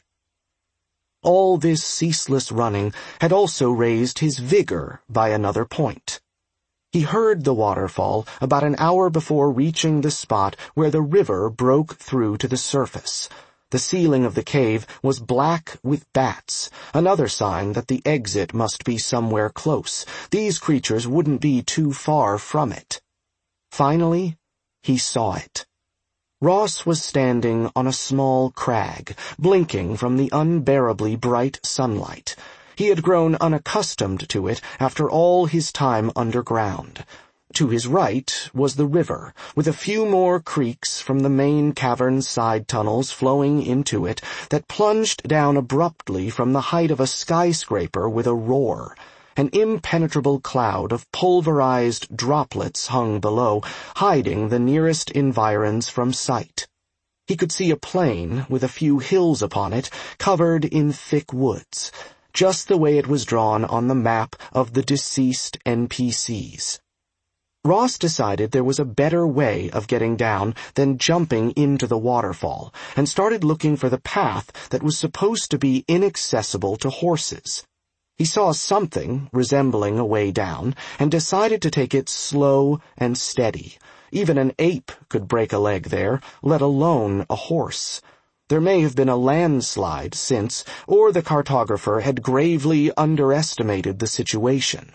All this ceaseless running had also raised his vigor by another point. He heard the waterfall about an hour before reaching the spot where the river broke through to the surface. The ceiling of the cave was black with bats, another sign that the exit must be somewhere close. These creatures wouldn't be too far from it. Finally, he saw it. Ross was standing on a small crag, blinking from the unbearably bright sunlight. He had grown unaccustomed to it after all his time underground. To his right was the river, with a few more creeks from the main cavern's side tunnels flowing into it that plunged down abruptly from the height of a skyscraper with a roar. An impenetrable cloud of pulverized droplets hung below, hiding the nearest environs from sight. He could see a plain with a few hills upon it, covered in thick woods, just the way it was drawn on the map of the deceased N P Cs. Ross decided there was a better way of getting down than jumping into the waterfall, and started looking for the path that was supposed to be inaccessible to horses. He saw something resembling a way down, and decided to take it slow and steady. Even an ape could break a leg there, let alone a horse. There may have been a landslide since, or the cartographer had gravely underestimated the situation.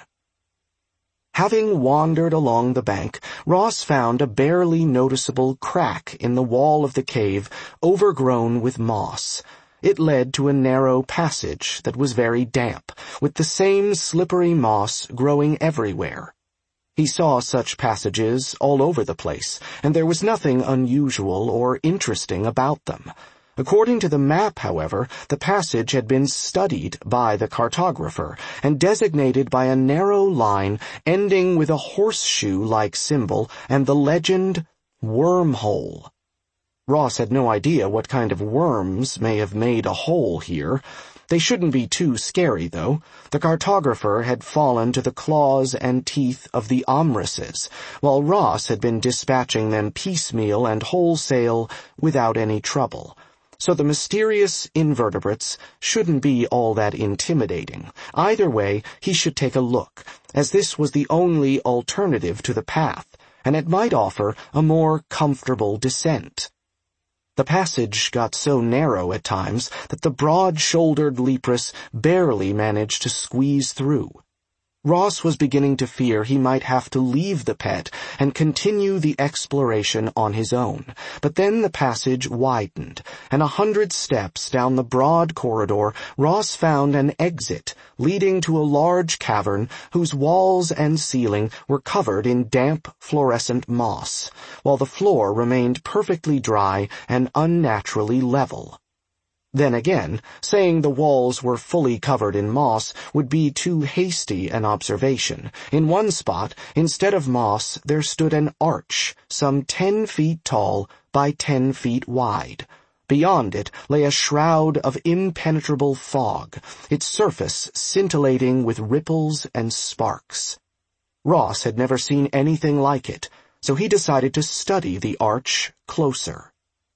Having wandered along the bank, Ross found a barely noticeable crack in the wall of the cave, overgrown with moss. It led to a narrow passage that was very damp, with the same slippery moss growing everywhere. He saw such passages all over the place, and there was nothing unusual or interesting about them. According to the map, however, the passage had been studied by the cartographer and designated by a narrow line ending with a horseshoe-like symbol and the legend, Wormhole. Ross had no idea what kind of worms may have made a hole here. They shouldn't be too scary, though. The cartographer had fallen to the claws and teeth of the omrises, while Ross had been dispatching them piecemeal and wholesale without any trouble. So the mysterious invertebrates shouldn't be all that intimidating. Either way, he should take a look, as this was the only alternative to the path, and it might offer a more comfortable descent. The passage got so narrow at times that the broad-shouldered leprous barely managed to squeeze through. Ross was beginning to fear he might have to leave the pet and continue the exploration on his own, but then the passage widened, and a hundred steps down the broad corridor Ross found an exit leading to a large cavern whose walls and ceiling were covered in damp fluorescent moss, while the floor remained perfectly dry and unnaturally level. Then again, saying the walls were fully covered in moss would be too hasty an observation. In one spot, instead of moss, there stood an arch, some ten feet tall by ten feet wide. Beyond it lay a shroud of impenetrable fog, its surface scintillating with ripples and sparks. Ross had never seen anything like it, so he decided to study the arch closer.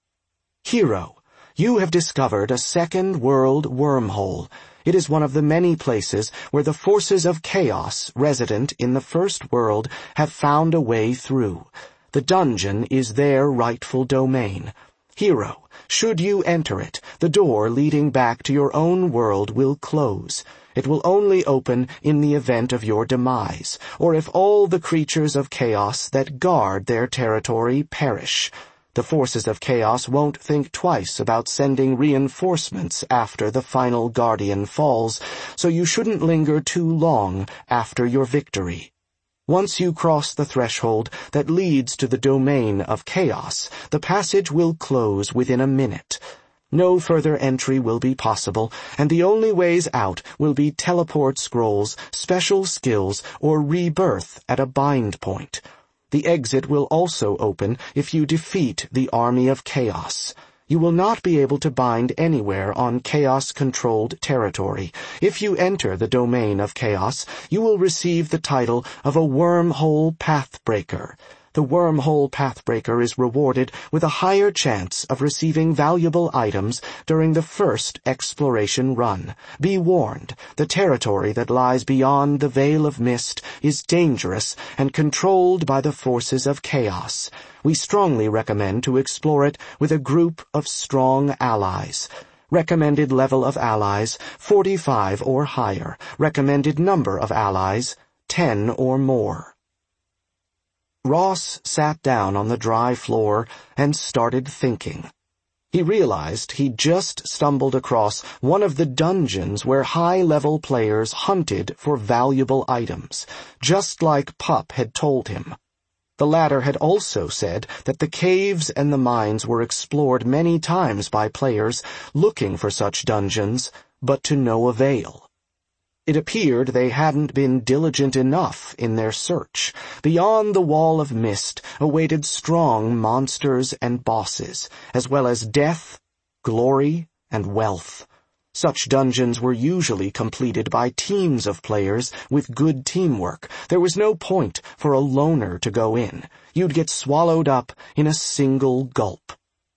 Hero, you have discovered a second world wormhole. It is one of the many places where the forces of chaos resident in the first world have found a way through. The dungeon is their rightful domain. Hero, should you enter it, the door leading back to your own world will close. It will only open in the event of your demise, or if all the creatures of chaos that guard their territory perish. The forces of chaos won't think twice about sending reinforcements after the final guardian falls, so you shouldn't linger too long after your victory. Once you cross the threshold that leads to the domain of chaos, the passage will close within a minute. No further entry will be possible, and the only ways out will be teleport scrolls, special skills, or rebirth at a bind point. The exit will also open if you defeat the army of chaos. You will not be able to bind anywhere on chaos-controlled territory. If you enter the domain of chaos, you will receive the title of a wormhole pathbreaker. The wormhole pathbreaker is rewarded with a higher chance of receiving valuable items during the first exploration run. Be warned, the territory that lies beyond the Veil of Mist is dangerous and controlled by the forces of chaos. We strongly recommend to explore it with a group of strong allies. Recommended level of allies, forty-five or higher. Recommended number of allies, ten or more. Ross sat down on the dry floor and started thinking. He realized he'd just stumbled across one of the dungeons where high-level players hunted for valuable items, just like Pup had told him. The latter had also said that the caves and the mines were explored many times by players looking for such dungeons, but to no avail. It appeared they hadn't been diligent enough in their search. Beyond the Wall of Mist awaited strong monsters and bosses, as well as death, glory, and wealth. Such dungeons were usually completed by teams of players with good teamwork. There was no point for a loner to go in. You'd get swallowed up in a single gulp.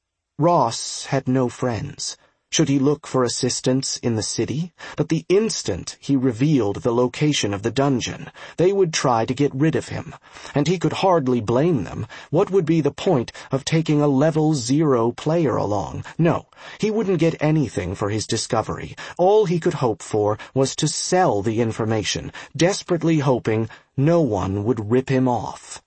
Ross had no friends. Should he look for assistance in the city? But the instant he revealed the location of the dungeon, they would try to get rid of him, and he could hardly blame them. What would be the point of taking a level zero player along? No, he wouldn't get anything for his discovery. All he could hope for was to sell the information, desperately hoping no one would rip him off.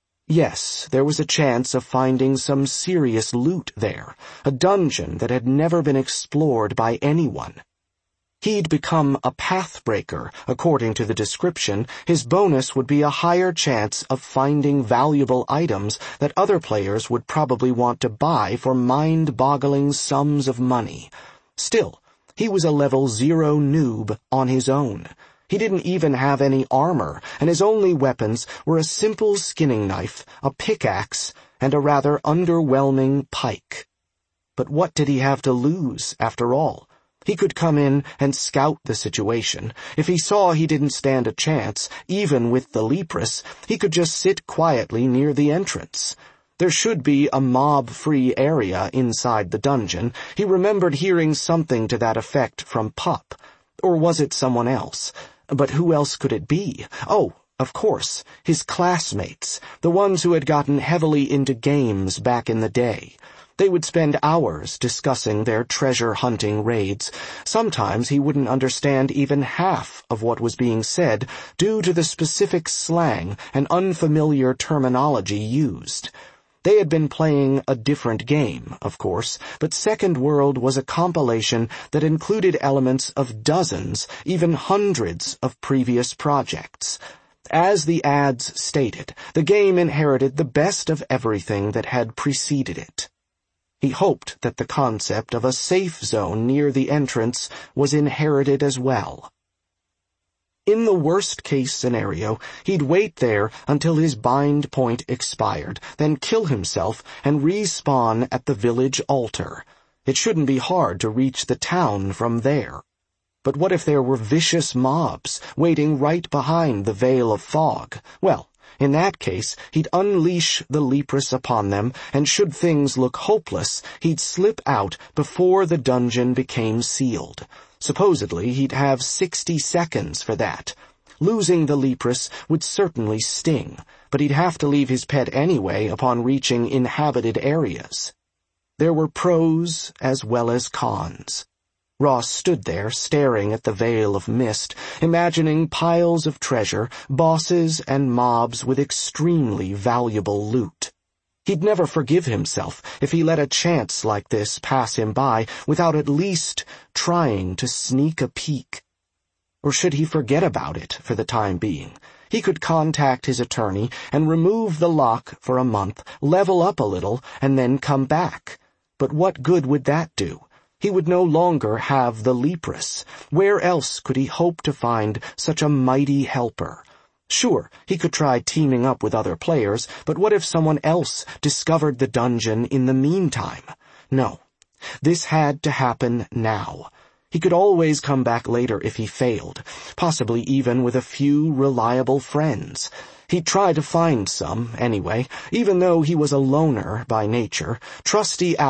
Yes, there was a chance of finding some serious loot there, a dungeon that had never been explored by anyone. He'd become a pathbreaker. According to the description, his bonus would be a higher chance of finding valuable items that other players would probably want to buy for mind-boggling sums of money. Still, he was a level zero noob on his own. He didn't even have any armor, and his only weapons were a simple skinning knife, a pickaxe, and a rather underwhelming pike. But what did he have to lose, after all? He could come in and scout the situation. If he saw he didn't stand a chance, even with the Lepris, he could just sit quietly near the entrance. There should be a mob-free area inside the dungeon. He remembered hearing something to that effect from Pup. Or was it someone else? But who else could it be? Oh, of course, his classmates, the ones who had gotten heavily into games back in the day. They would spend hours discussing their treasure-hunting raids. Sometimes he wouldn't understand even half of what was being said due to the specific slang and unfamiliar terminology used. They had been playing a different game, of course, but Second World was a compilation that included elements of dozens, even hundreds of previous projects. As the ads stated, the game inherited the best of everything that had preceded it. He hoped that the concept of a safe zone near the entrance was inherited as well. In the worst-case scenario, he'd wait there until his bind point expired, then kill himself and respawn at the village altar. It shouldn't be hard to reach the town from there. But what if there were vicious mobs waiting right behind the Veil of Fog? Well, in that case, he'd unleash the Lepris upon them, and should things look hopeless, he'd slip out before the dungeon became sealed. Supposedly, he'd have sixty seconds for that. Losing the Lepris would certainly sting, but he'd have to leave his pet anyway upon reaching inhabited areas. There were pros as well as cons. Ross stood there, staring at the veil of mist, imagining piles of treasure, bosses and mobs with extremely valuable loot. He'd never forgive himself if he let a chance like this pass him by without at least trying to sneak a peek. Or should he forget about it for the time being? He could contact his attorney and remove the lock for a month, level up a little, and then come back. But what good would that do? He would no longer have the Leprous. Where else could he hope to find such a mighty helper? Sure, he could try teaming up with other players, but what if someone else discovered the dungeon in the meantime? No, this had to happen now. He could always come back later if he failed, possibly even with a few reliable friends. He'd try to find some, anyway, even though he was a loner by nature. Trusty